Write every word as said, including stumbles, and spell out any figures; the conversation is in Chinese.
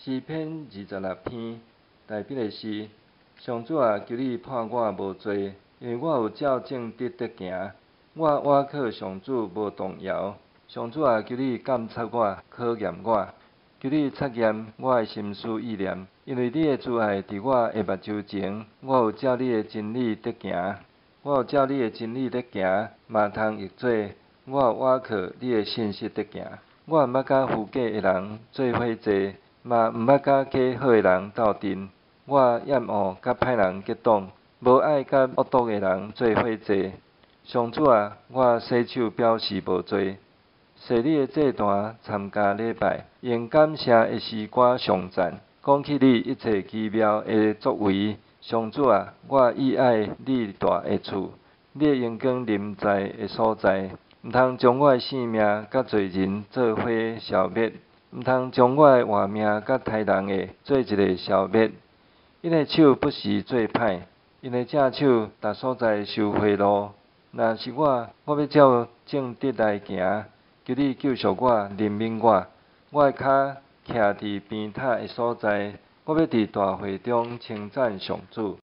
诗篇二十六篇，第一个诗。上主啊，求你判我无罪，因为我有照正直得行。我倚靠上主无动摇。上主啊，求你监察我，考验我，求你测验我的心思意念，因为你的慈爱伫我的目睭前，我有照你的真理得行。我有照你的真理得行，嘛通逆做。我有倚靠你的信息得行。我毋捌甲虚假的人做伙坐，嘛毋捌甲假好的人斗阵。我厌恶甲歹人结党，无爱甲恶毒的人做伙坐。上主啊，我洗手表示无罪，设你的祭坛参加礼拜，用感谢的诗歌颂赞，讲起你一切奇妙的作为。上主啊，我喜爱你大的厝，你的阳光临在的所在。毋通将我的性命甲罪人做伙消灭，毋通将我的活命甲歹人的做一个消灭。因的手不时做歹，因的正手逐所在收贿赂。若是我，我要照正直来行，求你救赎我，怜悯我。我的脚徛伫边塔的所在，我要伫大会中称赞上主。